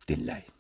dinləyin.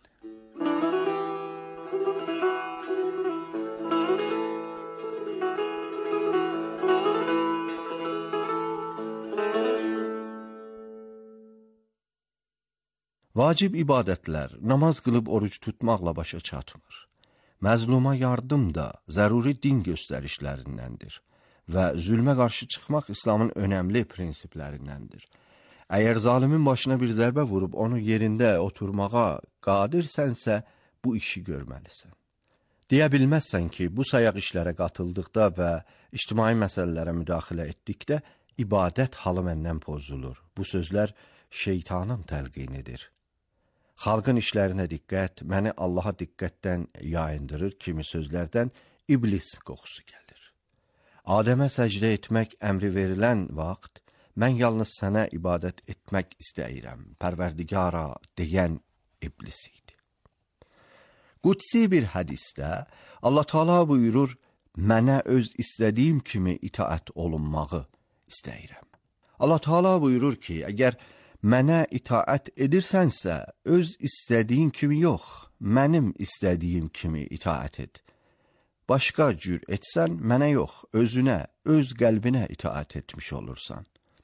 Vacib ibadətlər, namaz qılıb oruc tutmaqla başa çatmır. Məzluma yardım da zəruri din göstərişlərindəndir və zülmə qarşı çıxmaq İslamın önəmli prinsiplərindəndir. Əgər zalimin başına bir zərbə vurub onu yerində oturmağa qadirsənsə, bu işi görməlisən. Deyə bilməzsən ki, bu sayaq işlərə qatıldıqda və ictimai məsələlərə müdaxilə etdikdə ibadət halı məndən pozulur. Bu sözlər şeytanın təlqinidir. Xalqın işlərinə diqqət, məni Allaha diqqətdən yayındırır kimi sözlərdən iblis qoxusu gəlir. Adəmə səcdə etmək əmri verilən vaxt, mən yalnız sənə ibadət etmək istəyirəm, Pərverdigara deyən iblis idi. Qudsi bir hədisdə Allah Teala buyurur, mənə öz istədiyim kimi itaət olunmağı istəyirəm. Allah Teala buyurur ki, əgər mənə itaət edirsənsə, öz istədiyin kimi yox, mənim istədiyim kimi itaət et. Başqa cür etsən, mənə yox, özünə, öz qəlbinə itaət etmiş olursan.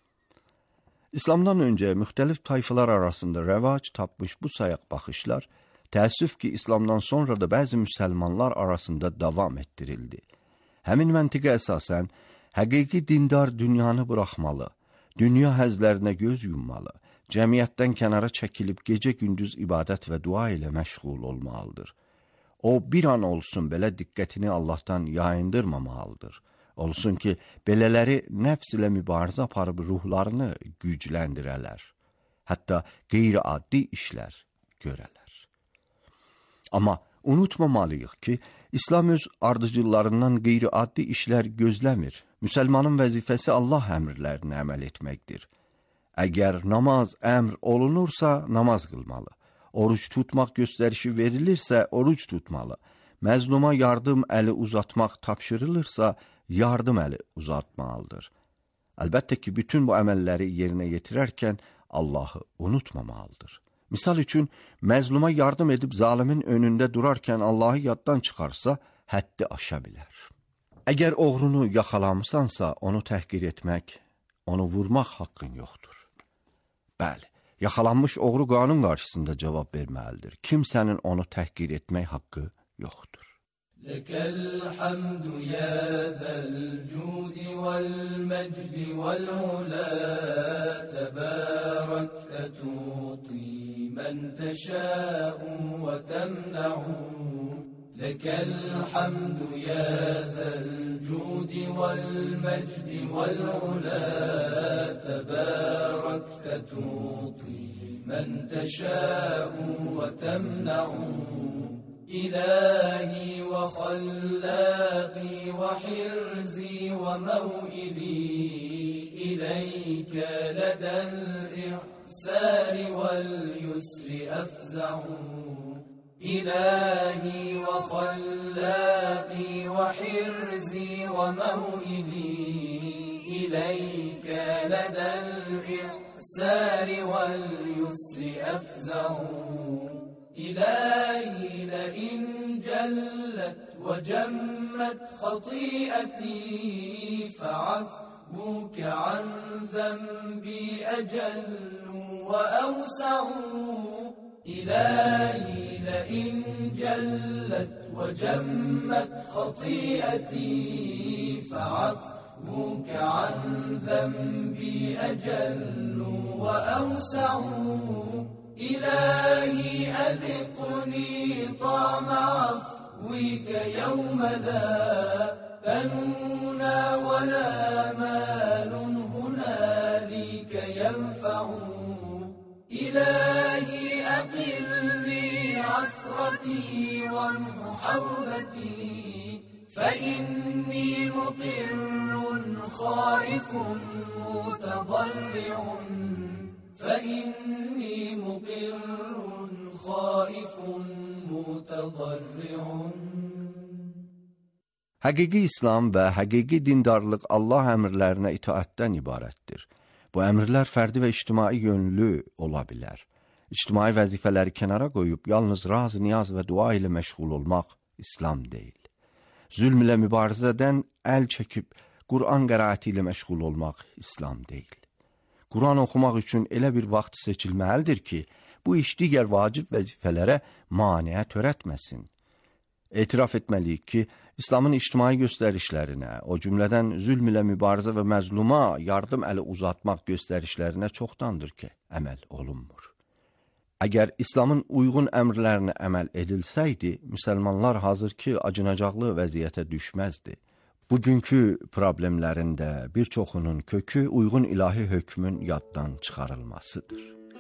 İslamdan öncə müxtəlif tayfalar arasında rəvac tapmış bu sayaq baxışlar, təəssüf ki, İslamdan sonra da bəzi müsəlmanlar arasında davam etdirildi. Həmin məntiqə əsasən, həqiqi dindar dünyanı buraxmalı, dünya həzlərinə göz yummalı, cəmiyyətdən kənara çəkilib gecə-gündüz ibadət və dua ilə məşğul olmalıdır. O, bir an olsun belə diqqətini Allahdan yayındırmamalıdır. Olsun ki, belələri nəfs ilə mübarizə aparıb ruhlarını gücləndirələr. Hətta qeyri-addi işlər görələr. Amma unutmamalıyıq ki, İslam öz ardıcıllarından qeyri-addi işlər gözləmir. Müsəlmanın vəzifəsi Allah əmrlərinə əməl etməkdir. Əgər namaz əmr olunursa, namaz qılmalı. Oruç tutmaq göstərişi verilirsə, oruç tutmalı. Məzluma yardım əli uzatmaq tapşırılırsa, yardım əli uzatmalıdır. Əlbəttə ki, bütün bu əməlləri yerinə yetirərkən Allahı unutmamalıdır. Misal üçün, məzluma yardım edib zalimin önündə durarkən Allahı yaddan çıxarsa, həddi aşa bilər. Əgər oğrunu yaxalamısansa, onu təhqir etmək, onu vurmaq haqqın yoxdur. Bəli, yaxalanmış oğru qanun qarşısında cavab verməlidir. Kimsənin onu təhqir etmək haqqı yoxdur. Ləkəl hamdu ya zəl cudi vəl məcdi vəl ulə təbərəkdə tuti mən təşəu və təmnəu. Ləkəl hamdu ya zəl cudi vəl məcdi vəl ulə təbərəkdə tuti mən təşəu və təmnəu. إلهي وخلاقي وحرزي وموئلي إليك لدى الإعسار واليسر أفزع. إلهي وخلاقي وحرزي وموئلي إليك لدى الإعسار واليسر أفزع. إلهي لئن جلت وجمت خطيئتي فعفوك عن ذنبي أجل وأوسع. إلهي لئن جلت وجمت خطيئتي فعفوك عن ذنبي أجل وأوسع. إلهي أذقني طعم عفوك يوم لا بنون ولا مال هنالك ينفع. إلهي أقلني عثرتي وامح حوبتي فإني مقر خائف متضرع. فإني مقر خائف متضرع. Həqiqi İslam və həqiqi dindarlıq Allah əmrlərinə itaətdən ibarətdir. Bu əmrlər fərdi və ictimai yönlü ola bilər. İctimai vəzifələri kənara qoyub yalnız raz, niyaz və dua ilə məşğul olmaq İslam deyil. Zülm ilə mübarizədən əl çəkib Quran qiraəti ilə məşğul olmaq İslam deyil. Quran oxumaq üçün elə bir vaxt seçilməlidir ki, bu iş digər vacib vəzifələrə maneə törətməsin. Etiraf etməliyik ki, İslamın ictimai göstərişlərinə, o cümlədən zülm ilə mübarizə və məzluma yardım əli uzatmaq göstərişlərinə çoxdandır ki, əməl olunmur. Əgər İslamın uyğun əmrlərinə əməl edilsəydi, müsəlmanlar hazırki acınacaqlı vəziyyətə düşməzdi. Bugünkü problemlərin də bir çoxunun kökü uyğun ilahi hökmün yaddan çıxarılmasıdır.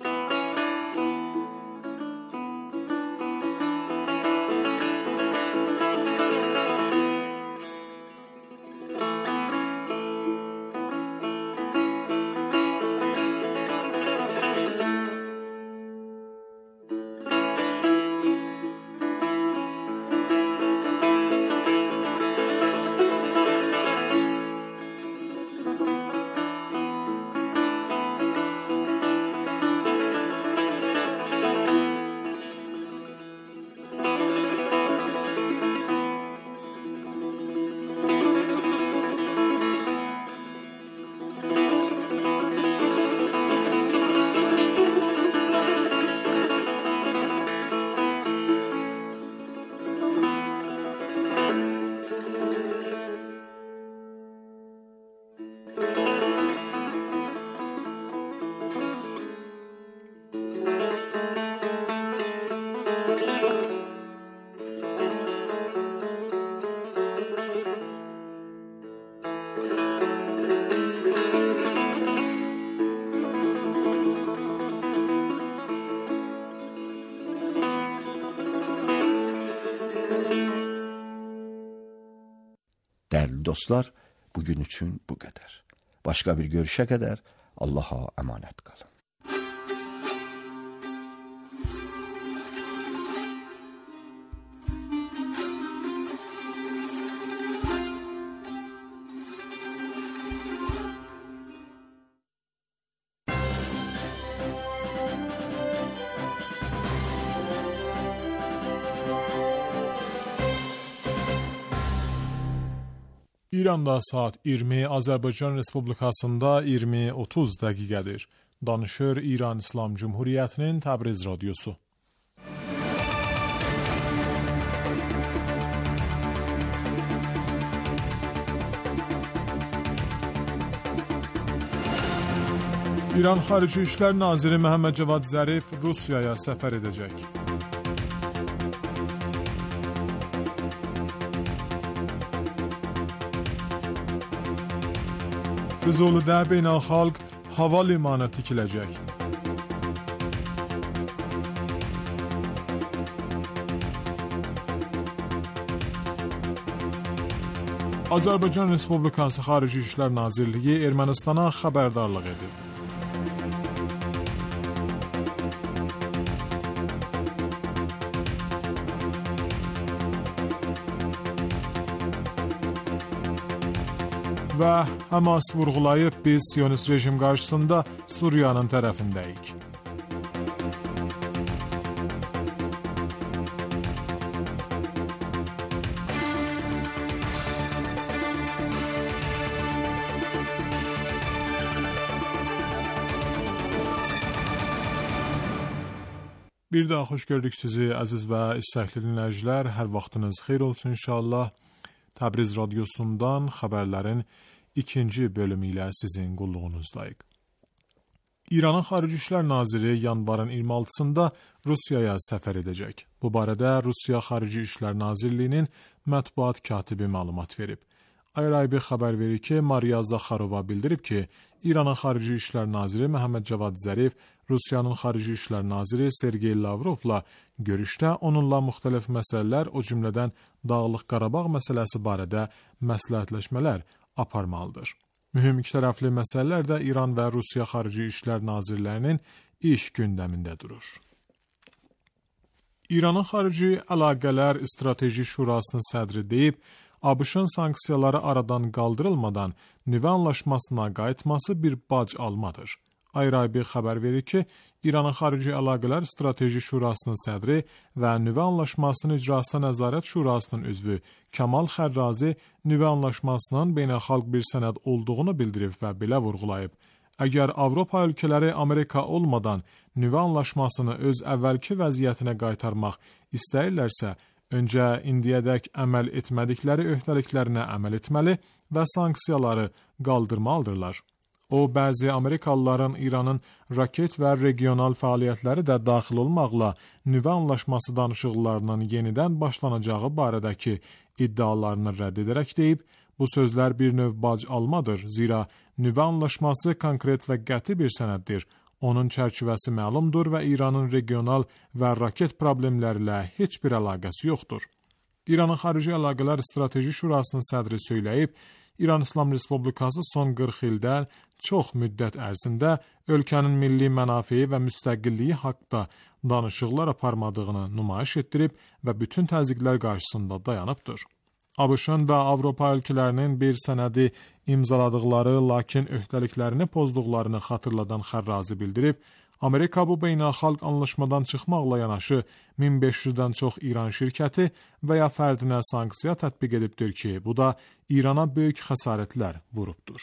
Dəyərli dostlar, bugün üçün bu qədər. Başqa bir görüşə qədər Allaha əmanət qalın. İranda saat 20, Azərbaycan Respublikasında 20:30 dəqiqədir. Danışır İran İslam Cumhuriyyətinin Təbriz radiosu. İran Xarici İşlər Naziri Məhəmməd Cavad Zərif Rusiyaya səfər edəcək. Füzulidə beynəlxalq hava limanı tikiləcək. Azərbaycan Respublikası Xarici İşlər Nazirliyi Ermənistana xəbərdarlıq edib. Və Hamas vurğulayıb, biz Siyonist rejim qarşısında Suriyanın tərəfindəyik. Bir daha xoş gördük sizi, əziz və istəkli dinləyicilər. Hər vaxtınız xeyir olsun inşallah. Təbriz radiosundan xəbərlərin ikinci bölümü ilə sizin qulluğunuzdayıq. İranın Xarici İşlər Naziri yanvarın 26-sında Rusiyaya səfər edəcək. Bu barədə Rusiya Xarici İşlər Nazirliyinin mətbuat katibi məlumat verib. Ayrı-ayrı xəbər verir ki, Mariya Zaxarova bildirib ki, İranın Xarici İşlər Naziri Məhəmməd Cavad Zərif Rusiyanın Xarici İşlər Naziri Sergey Lavrovla görüşdə onunla müxtəlif məsələlər, o cümlədən Dağlıq Qarabağ məsələsi barədə məsləhətləşmələr aparmalıdır. Mühüm ikitərəfli məsələlər də İran və Rusiya Xarici İşlər Nazirlərinin iş gündəmində durur. İranın Xarici Əlaqələr Strateji Şurasının sədri deyib, ABŞ-ın sanksiyaları aradan qaldırılmadan nüvə anlaşmasına qayıtması bir bac almadır. IRIB xəbər verir ki, İranın Xarici Əlaqələr Strateji Şurasının sədri və nüvə anlaşmasının icrasına nəzarət şurasının üzvü Kamal Xərrazi nüvə anlaşmasının beynəlxalq bir sənəd olduğunu bildirib və belə vurğulayıb. Əgər Avropa ölkələri Amerika olmadan nüvə anlaşmasını öz əvvəlki vəziyyətinə qaytarmaq istəyirlərsə, öncə indiyədək əməl etmədikləri öhdəliklərinə əməl etməli və sanksiyaları qaldırmalıdırlar. O, bəzi Amerikalıların İranın raket və regional fəaliyyətləri də daxil olmaqla nüvə anlaşması danışıqlarının yenidən başlanacağı barədəki iddialarını rədd edərək deyib, bu sözlər bir növ bac almadır, zira nüvə anlaşması konkret və qəti bir sənəddir. Onun çərçivəsi məlumdur və İranın regional və raket problemləri ilə heç bir əlaqəsi yoxdur. İranın Xarici Əlaqələr Strateji Şurasının sədri söyləyib, İran İslam Respublikası son 40 ildə çox müddət ərzində ölkənin milli mənafeyi və müstəqilliyi haqqında danışıqlar aparmadığını nümayiş etdirib və bütün təzyiqlər qarşısında dayanıbdır. ABŞ-ın və Avropa ölkələrinin bir sənədi imzaladıqları, lakin öhdəliklərini pozduqlarını xatırladan Xərrazi bildirib, Amerika bu beynəlxalq anlaşmadan çıxmaqla yanaşı 1500-dən çox İran şirkəti və ya fərdinə sanksiya tətbiq edibdir ki, bu da İrana böyük xəsarətlər vurubdur.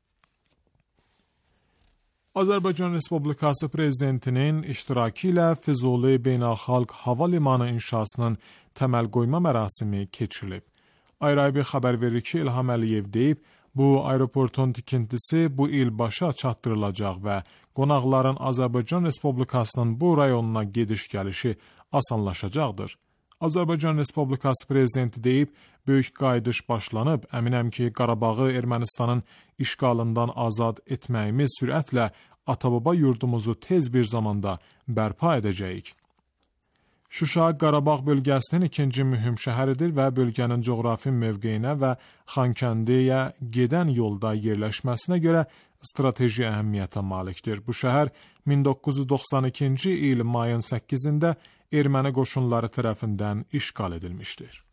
Azərbaycan Respublikası Prezidentinin iştirakı ilə Füzuli Beynəlxalq Hava Limanı inşasının təməl qoyma mərasimi keçirilib. IRIB xəbər verir ki, İlham Əliyev deyib, bu aeroportun tikintisi bu il başa çatdırılacaq və qonaqların Azərbaycan Respublikasının bu rayonuna gediş-gəlişi asanlaşacaqdır. Azərbaycan Respublikası Prezidenti deyib, böyük qayıdış başlanıb, əminəm ki, Qarabağı Ermənistanın işğalından azad etməyimiz sürətlə ata-baba yurdumuzu tez bir zamanda bərpa edəcəyik. Şuşa Qarabağ bölgəsinin ikinci mühüm şəhəridir və bölgənin coğrafi mövqeyinə və Xankəndiyə gedən yolda yerləşməsinə görə strateji əhəmiyyətə malikdir. Bu şəhər 1992-ci il mayın 8-də erməni qoşunları tərəfindən işğal edilmişdir.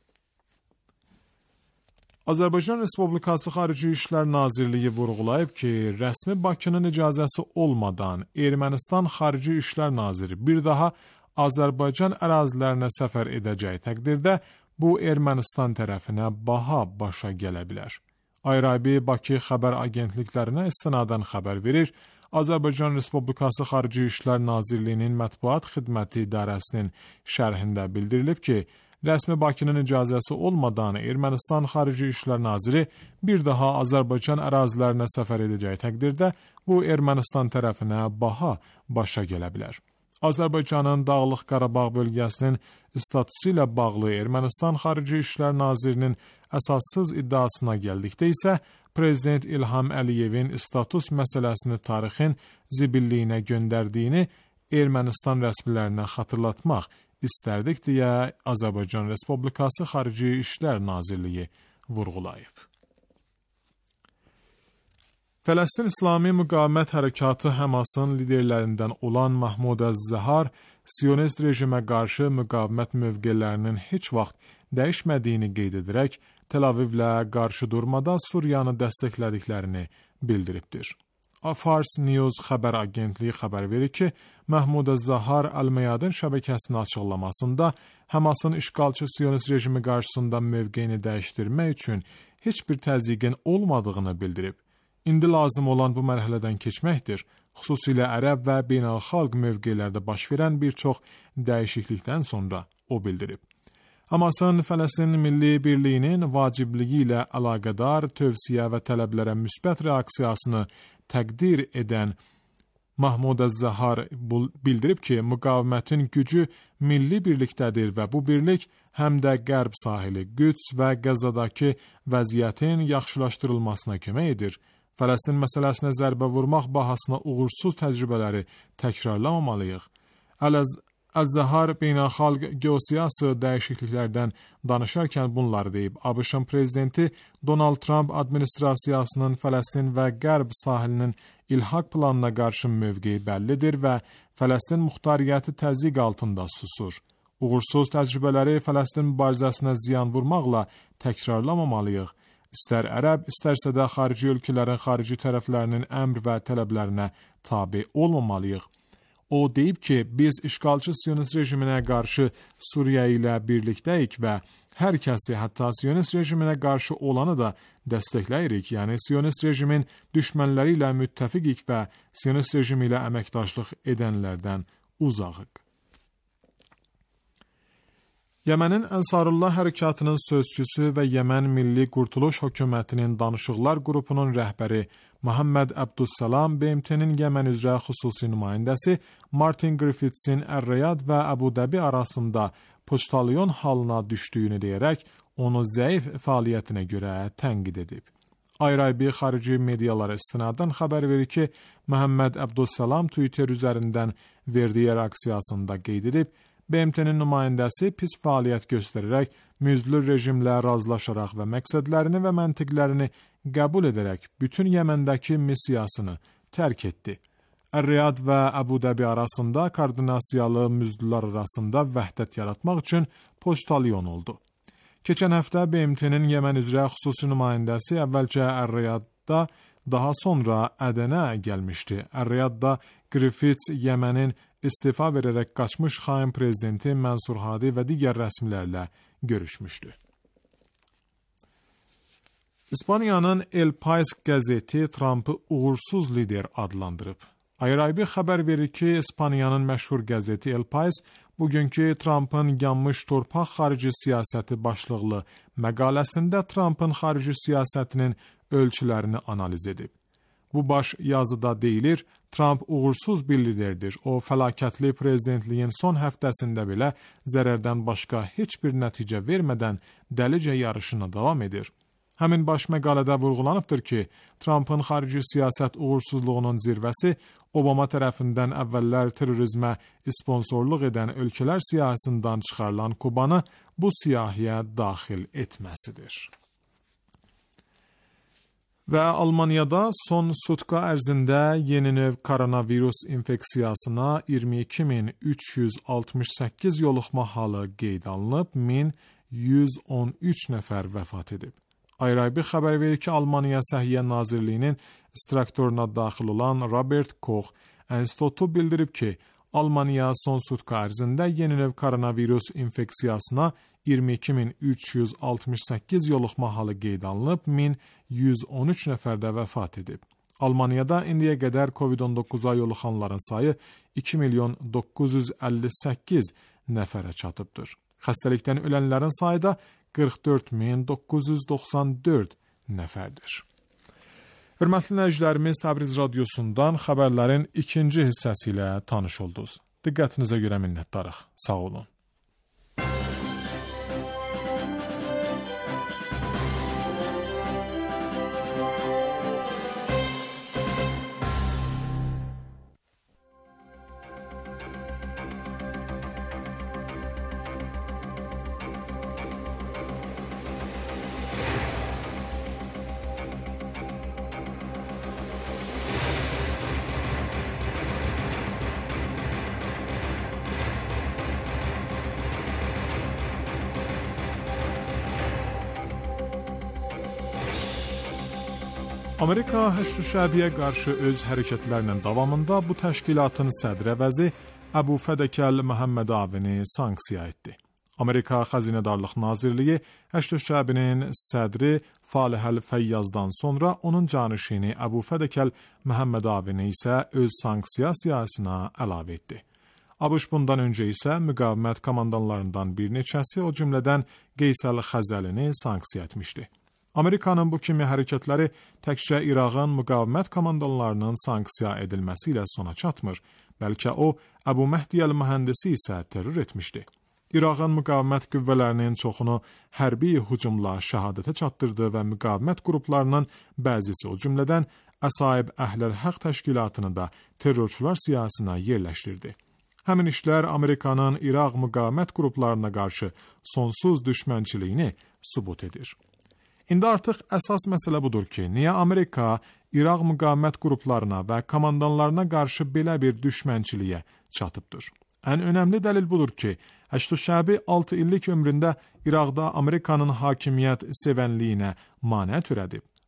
Azərbaycan Respublikası Xarici İşlər Nazirliyi vurğulayıb ki, rəsmi Bakının icazəsi olmadan Ermənistan Xarici İşlər Naziri bir daha Azərbaycan ərazilərinə səfər edəcəyi təqdirdə bu Ermənistan tərəfinə baha başa gələ bilər. IRIB Bakı xəbər agentliklərinə istinadən xəbər verir, Azərbaycan Respublikası Xarici İşlər Nazirliyinin Mətbuat Xidməti İdarəsinin şərhində bildirilib ki, rəsmi Bakının icazəsi olmadan Ermənistan Xarici İşlər Naziri bir daha Azərbaycan ərazilərinə səfər edəcəyi təqdirdə bu Ermənistan tərəfinə baha başa gələ bilər. Azərbaycanın Dağlıq Qarabağ bölgəsinin statusu ilə bağlı Ermənistan Xarici İşlər Nazirinin əsassız iddiasına gəldikdə isə, Prezident İlham Əliyevin status məsələsini tarixin zibilliyinə göndərdiyini Ermənistan rəsmilərinə xatırlatmaq istərdik deyə Azərbaycan Respublikası Xarici İşlər Nazirliyi vurğulayıb. Fələstin İslami Müqavimət Hərəkatı Həmasın liderlərindən olan Mahmud Əz-Zəhar, Siyonist rejimə qarşı müqavimət mövqelərinin heç vaxt dəyişmədiyini qeyd edərək, Tel Avivlə qarşı durmada Suriyanı dəstəklədiklərini bildiribdir. Fars News xəbər agentliyi xəbər verir ki, Mahmud Əz-Zəhar Əl-Məyadin şəbəkəsinin açıqlamasında Həmasın işğalçı Siyonist rejimi qarşısında mövqeyini dəyişdirmək üçün heç bir təzyiqin olmadığını bildirib. İndi lazım olan bu mərhələdən keçməkdir, xüsusilə ərəb və beynəlxalq mövqelərdə baş verən bir çox dəyişiklikdən sonra o bildirib. Hamasın Fələstin Milli Birliyinin vacibliyi ilə əlaqədar tövsiyə və tələblərə müsbət reaksiyasını təqdir edən Mahmud Əz-Zəhar bildirib ki, müqavimətin gücü milli birlikdədir və bu birlik həm də Qərb sahili, Qüds və Qəzzadakı vəziyyətin yaxşılaşdırılmasına kömək edir. Fələstin məsələsinə zərbə vurmaq bahasına uğursuz təcrübələri təkrarlamamalıyıq. Əz-Zəhar beynəlxalq geosiyasi dəyişikliklərdən danışarkən bunları deyib. ABŞ-ın prezidenti Donald Trump administrasiyasının Fələstin və Qərb sahilinin ilhaq planına qarşı mövqeyi bəllidir və Fələstin muxtariyyəti təzyiq altında susur. Uğursuz təcrübələri Fələstin mübarizəsinə ziyan vurmaqla təkrarlamamalıyıq. İstər ərəb, istərsə də xarici ölkələrin xarici tərəflərinin əmr və tələblərinə tabe olmamalıyıq. O deyib ki, biz işgalçı Siyonist rejiminə qarşı Suriya ilə birlikdəyik və hər kəsi, hətta Siyonist rejiminə qarşı olanı da dəstəkləyirik. Yəni, Siyonist rejimin düşmənləri ilə müttəfiqik və Siyonist rejimi ilə əməkdaşlıq edənlərdən uzağıq. Yemenin Ensarullah Hərəkatının sözçüsü və Yemen Milli Qurtuluş Hökumətinin Danışıqlar Qrupunun rəhbəri Muhammed Abdussalam BMT-nin Yemen üzrə xüsusi nümayəndəsi Martin Griffithsin Ər-Riyad və Əbu-Dəbi arasında poçtalyon halına düşdüyünü deyərək onu zəif fəaliyyətinə görə tənqid edib. Ayrı-ayrı xarici medialara istinadən xəbər verir ki, Muhammed Abdussalam Twitter üzərindən verdiyi reaksiyasında qeyd edib, BMT-nin nümayəndəsi pis fəaliyyət göstərərək, müzlür rejimlə razılaşaraq və məqsədlərini və məntiqlərini qəbul edərək bütün Yeməndəki missiyasını tərk etdi. Ər-Riyad və Əbu-Dəbi arasında koordinasiyalı müzlülər arasında vəhdət yaratmaq üçün poçtalyon oldu. Keçən həftə BMT-nin Yemen üzrə xüsusi nümayəndəsi əvvəlcə Ər-Riyadda, daha sonra Ədənə gəlmişdi. Ər-Riyadda Griffiths Yemenin istifa verərək qaçmış xain prezidenti Mənsur Hadi və digər rəsmilərlə görüşmüşdü. İspaniyanın El País qəzeti Trump'ı uğursuz lider adlandırıb. Ayrı-ayrı xəbər verir ki, İspaniyanın məşhur qəzeti El País bugünkü Trump'ın yanmış torpaq xarici siyasəti başlıqlı məqaləsində Trump'ın xarici siyasətinin ölçülərini analiz edib. Bu baş yazıda deyilir, Trump uğursuz bir liderdir. O, fəlakətli prezidentliyin son həftəsində belə zərərdən başqa heç bir nəticə vermədən dəlicə yarışına davam edir. Həmin baş məqalədə vurğulanıbdır ki, Trump'ın xarici siyasət uğursuzluğunun zirvəsi Obama tərəfindən əvvəllər terrorizmə sponsorluq edən ölkələr siyahısından çıxarılan Kubanı bu siyahıya daxil etməsidir. Və Almaniyada son sutka ərzində yeni növ koronavirus infeksiyasına 22.368 yoluxma halı qeyd alınıb, 1113 nəfər vəfat edib. Ayrı-ayrı xəbər verir ki, Almaniya Səhiyyə Nazirliyinin instruktoruna daxil olan Robert Koch Enstitüsü bildirib ki, Almaniya son sutka ərzində yeni növ koronavirus infeksiyasına 22.368 yoluxma halı qeyd alınıb, 1113 nəfər də vəfat edib. Almaniyada indiyə qədər COVID-19-a yoluxanların sayı 2.958 nəfərə çatıbdır. Xəstəlikdən ölənlərin sayı da 44.994 nəfərdir. Hörmətli dinləyicilərimiz, Təbriz radiosundan xəbərlərin ikinci hissəsi ilə tanış oldunuz. Diqqətinizə görə minnətdarıq. Sağ olun. Amerika Həşd Şəbiyə qarşı öz hərəkətlərinin davamında bu təşkilatın sədr əvəzi Əbu Fədəkəl Məhəmməd Avini sanksiya etdi. Amerika Xəzinədarlıq Nazirliyi Həşd Şəbinin sədri Falihəl Fəyyazdan sonra onun canişini Əbu Fədəkəl Məhəmməd Avini isə öz sanksiya siyasına əlavə etdi. ABŞ bundan öncə isə müqavimət komandanlarından bir neçəsi, o cümlədən Qeysəl Xəzəlini sanksiya etmişdi. Amerikanın bu kimi hərəkətləri təkcə İraqın müqavimət komandanlarının sanksiya edilməsi ilə sona çatmır, bəlkə o, Əbu Məhdi əl-Mühəndisi isə terror etmişdi. İraqın müqavimət qüvvələrinin çoxunu hərbi hücumla şəhadətə çatdırdı və müqavimət qruplarının bəzisi, o cümlədən Əsaib Əhləl-Həq təşkilatını da terrorçular siyasına yerləşdirdi. Həmin işlər Amerikanın İraq müqavimət qruplarına qarşı sonsuz düşmənçiliyini sübut edir. İndi artıq əsas məsələ budur ki, niyə Amerika İraq müqavimət qruplarına və komandanlarına qarşı belə bir düşmənçiliyə çatıbdır? Ən önəmli dəlil budur ki, Həşd Şəbi 6 illik ömründə İraqda Amerikanın hakimiyyət sevənliyinə manə törədib.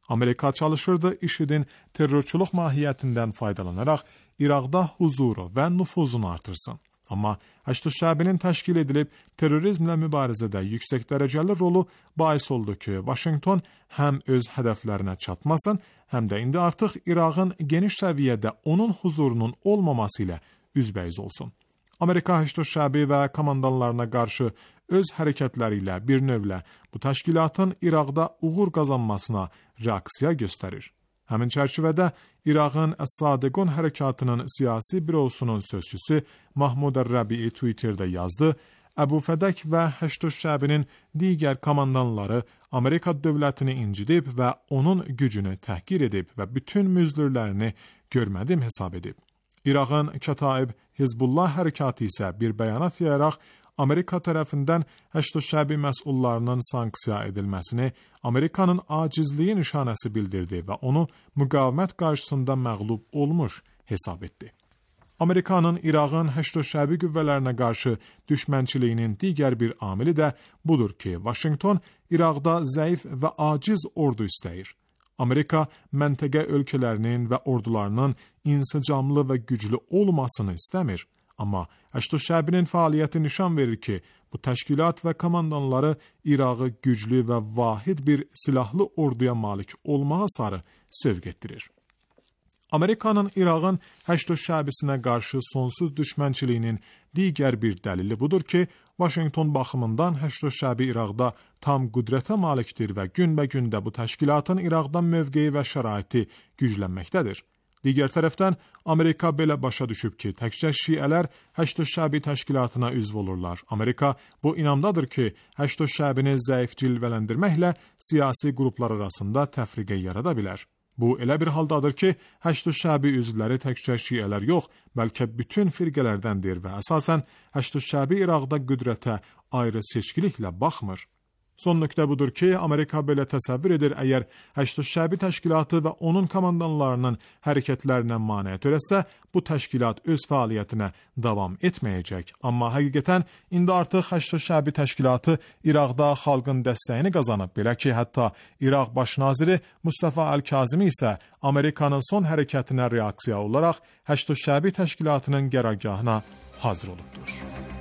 Amerika çalışırdı IŞİD'in terrorçuluq mahiyyətindən faydalanaraq İraqda huzuru və nüfuzunu artırsın. Amma Həşdüşşəbinin təşkil edilib terrorizmlə mübarizədə yüksək dərəcəli rolu bais oldu ki, Vaşinqton həm öz hədəflərinə çatmasın, həm də indi artıq İraqın geniş səviyyədə onun huzurunun olmaması ilə üzbəyiz olsun. Amerika Həşdüşşəbi və komandanlarına qarşı öz hərəkətləri ilə bir növlə bu təşkilatın İraqda uğur qazanmasına reaksiya göstərir. Həmin çərçivədə İraqın Əs-Sadiqun hərəkatının siyasi bürosunun sözçüsü Mahmud Ər-Rəbii Twitterdə yazdı: Əbu Fədək və Həşdüşşəbinin digər komandanları Amerika dövlətini incidib və onun gücünü təhqir edib və bütün müzlürlərini görmədim hesab edib. İraqın Kətaib Hizbullah hərəkatı isə bir bəyanat yayaraq Amerika tərəfindən Həşdüşşəbi məsullarının sanksiya edilməsini Amerikanın acizliyi nişanəsi bildirdi və onu müqavimət qarşısında məğlub olmuş hesab etdi. Amerikanın İraqın Həşdüşşəbi qüvvələrinə qarşı düşmənçiliyinin digər bir amili də budur ki, Vaşinqton İraqda zəif və aciz ordu istəyir. Amerika məntəqə ölkələrinin və ordularının insicamlı və güclü olmasını istəmir. Amma Həşdüşşəbinin fəaliyyəti nişan verir ki, bu təşkilat və komandanları İrağı güclü və vahid bir silahlı orduya malik olmağa sarı sövq etdirir. Amerikanın İraqın Həşdüşşəbisinə qarşı sonsuz düşmənçiliyinin digər bir dəlili budur ki, Vaşinqton baxımından Həşdüşşəbi İraqda tam qüdrətə malikdir və günbəgün də bu təşkilatın İraqda mövqeyi və şəraiti güclənməkdədir. Digər tərəfdən, Amerika belə başa düşüb ki, təkcə şiələr Həşdüşşəbi təşkilatına üzv olurlar. Amerika bu inamdadır ki, Həşdüşşəbini zəif cilvələndirməklə siyasi qruplar arasında təfriqə yarada bilər. Bu elə bir haldadır ki, Həşdüşşəbi üzvləri təkcə şiələr yox, bəlkə bütün firqələrdəndir və əsasən Həşdüşşəbi İraqda qüdrətə ayrı seçkiliklə baxmır. Son nöqtə budur ki, Amerika belə təsəvvür edir, əgər Həşdüşşəbi təşkilatı və onun komandanlarının hərəkətlərinə maneə törətsə, bu təşkilat öz fəaliyyətinə davam etməyəcək. Amma həqiqətən, indi artıq Həşdüşşəbi təşkilatı İraqda xalqın dəstəyini qazanıb, belə ki, hətta İraq baş naziri Mustafa Əl-Kazimi isə Amerikanın son hərəkətinə reaksiya olaraq Həşdüşşəbi təşkilatının qərargahına hazır olubdur.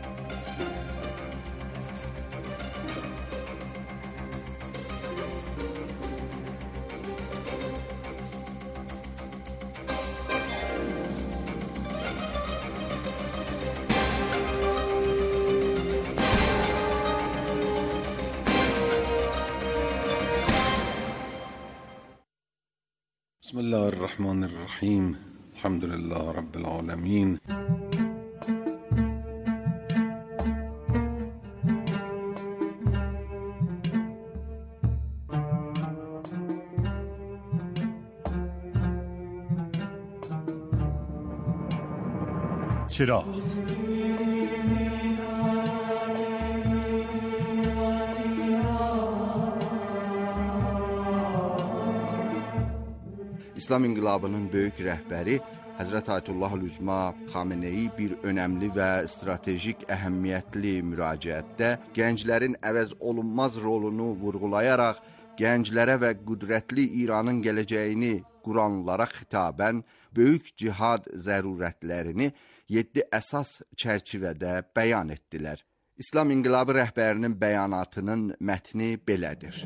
Bismillahirrahmanirrahim. Elhamdülillah Rabbil alemin. Çıraq. İslam İnqilabının böyük rəhbəri Həzrət Ayətullahul Üzma Xameneyi bir önəmli və stratejik əhəmiyyətli müraciətdə gənclərin əvəz olunmaz rolunu vurğulayaraq gənclərə və qüdrətli İranın gələcəyini quranlara xitabən böyük cihad zərurətlərini 7 əsas çərçivədə bəyan etdilər. İslam İnqilabı rəhbərinin bəyanatının mətni belədir.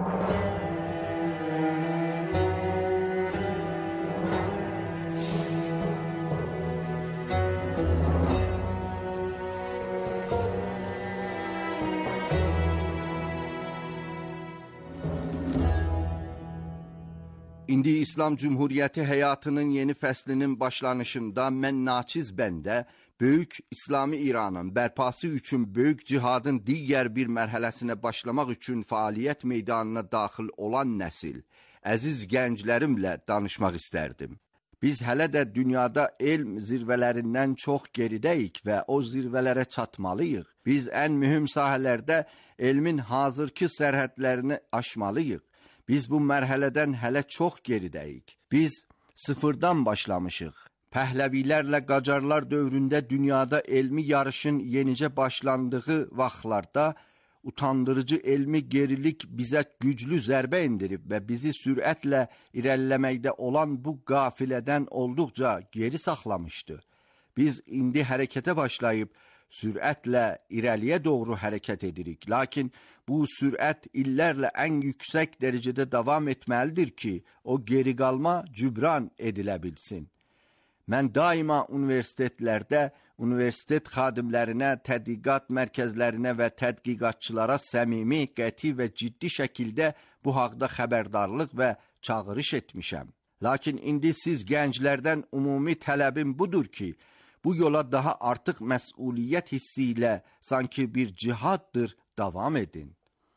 İndi İslam Cümhuriyyəti həyatının yeni fəslinin başlanışında mən naçiz bəndə böyük İslami İranın bərpası üçün böyük cihadın digər bir mərhələsinə başlamaq üçün fəaliyyət meydanına daxil olan nəsil, əziz gənclərimlə danışmaq istərdim. Biz hələ də dünyada elm zirvələrindən çox geridəyik və o zirvələrə çatmalıyıq. Biz ən mühüm sahələrdə elmin hazırki sərhədlərini aşmalıyıq. Biz bu mərhələdən hələ çox geridəyik. Biz sıfırdan başlamışıq. Pəhləvilərlə Qacarlar dövründə dünyada elmi yarışın yenicə başlandığı vaxtlarda utandırıcı elmi gerilik bizə güclü zərbə indirib və bizi sürətlə irəliləməkdə olan bu qafilədən olduqca geri saxlamışdı. Biz indi hərəkətə başlayıb sürətlə irəliyə doğru hərəkət edirik. Lakin bu sürət illərlə ən yüksək dərəcədə davam etməlidir ki, o geri qalma cübran edilə bilsin. Mən daima universitetlərdə, universitet xadimlərinə, tədqiqat mərkəzlərinə və tədqiqatçılara səmimi, qəti və ciddi şəkildə bu haqda xəbərdarlıq və çağırış etmişəm. Lakin indi siz gənclərdən ümumi tələbim budur ki, bu yola daha artıq məsuliyyət hissi ilə sanki bir cihaddır, davam edin.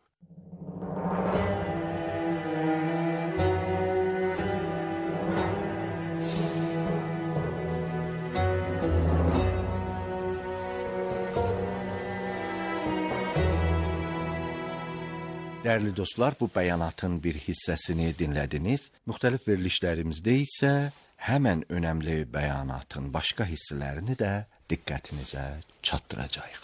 Dəyərli dostlar, bu bəyanatın bir hissəsini dinlədiniz. Müxtəlif verilişlərimizdə isə həmən önəmli bəyanatın başqa hissələrini də diqqətinizə çatdıracağıq.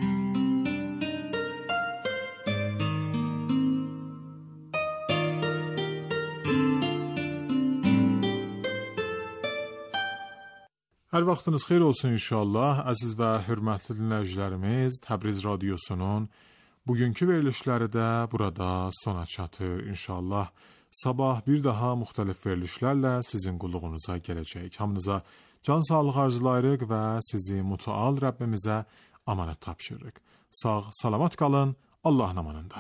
Hər vaxtınız xeyir olsun inşallah. Əziz və hörmətli dinləyicilərimiz, Təbriz radiosunun bugünkü verilişləri də burada sona çatır inşallah. Sabah bir daha müxtəlif verilişlərlə sizin qulluğunuza gələcək. Hamınıza can sağlığı arzulayırıq və sizi mütəal Rəbbimizə amanət tapşırırıq. Sağ, salamat qalın, Allahın amanında.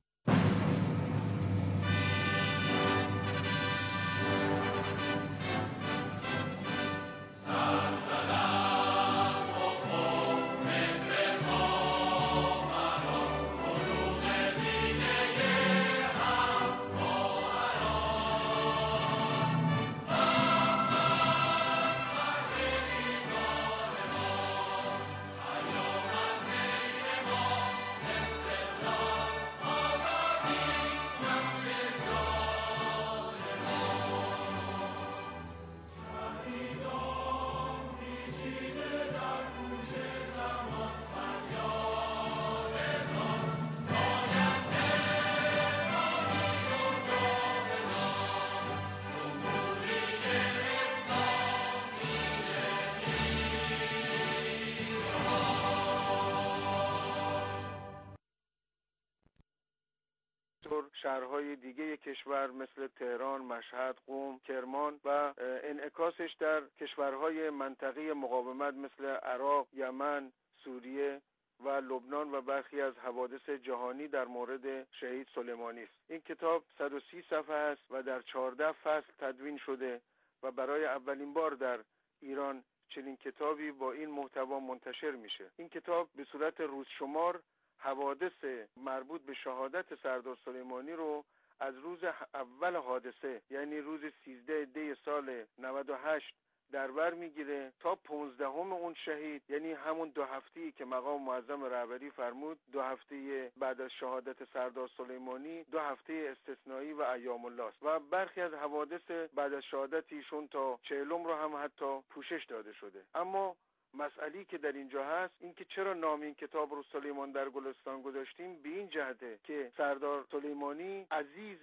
شهرهای دیگه کشور مثل تهران، مشهد، قم، کرمان و انعکاسش در کشورهای منطقه مقاومت مثل عراق، یمن، سوریه و لبنان و برخی از حوادث جهانی در مورد شهید سلیمانی است. این کتاب 130 صفحه است و در 14 فصل تدوین شده و برای اولین بار در ایران چنین کتابی با این محتوا منتشر میشه. این کتاب به صورت روزشمار حوادث مربوط به شهادت سردار سلیمانی رو از روز اول حادثه، یعنی روز 13 دی سال 98 در بر میگیره تا 15 اون شهید، یعنی همون 2 هفته‌ای که مقام معظم رهبری فرمود، 2 هفته بعد از شهادت سردار سلیمانی، 2 هفته استثنایی و ایام الله است و برخی از حوادث بعد از شهادت ایشون تا 40 رو هم حتی پوشش داده شده. اما مسئله‌ای که در اینجا هست این که چرا نام این کتاب رو سلیمان در گلستان گذاشتیم، به این جهته که سردار سلیمانی عزیز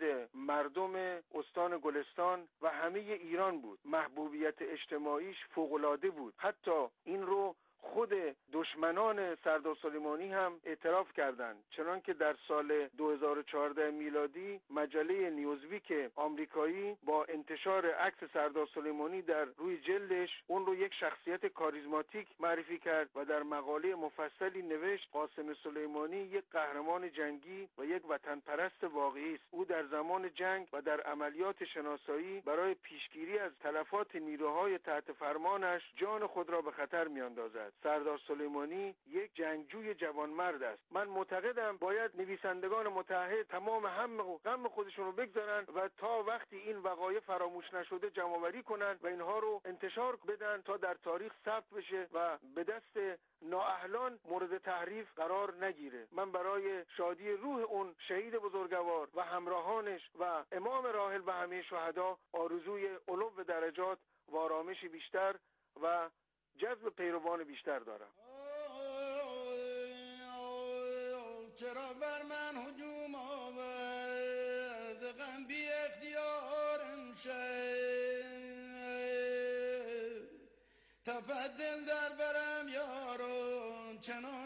مردم استان گلستان و همه ایران بود. محبوبیت اجتماعیش فوق‌العاده بود. حتی این رو خود دشمنان سردار سلیمانی هم اعتراف کردند، چنانکه در سال 2014 میلادی مجله نیوزویک آمریکایی با انتشار عکس سردار سلیمانی در روی جلدش اون رو یک شخصیت کاریزماتیک معرفی کرد و در مقاله مفصلی نوشت قاسم سلیمانی یک قهرمان جنگی و یک وطن پرست واقعی است. او در زمان جنگ و در عملیات شناسایی برای پیشگیری از تلفات نیروهای تحت فرمانش جان خود را به خطر میاندازد. سردار سلیمانی یک جنگجوی جوانمرد است. من معتقدم باید نویسندگان متعهد تمام هم و غم خودشون رو بگذارن و تا وقتی این وقایع فراموش نشده جمع‌آوری کنن و اینها رو انتشار بدن تا در تاریخ ثبت بشه و به دست نااهلان مورد تحریف قرار نگیره. من برای شادی روح اون شهید بزرگوار و همراهانش و امام راحل و همه شهدا آرزوی علو و درجات و آرامش بیشتر و جذب پیروان بیشتر دارم. چرا بر من هجوم آورد غم بی اختیارم شد تپد دل در برم یارون چنان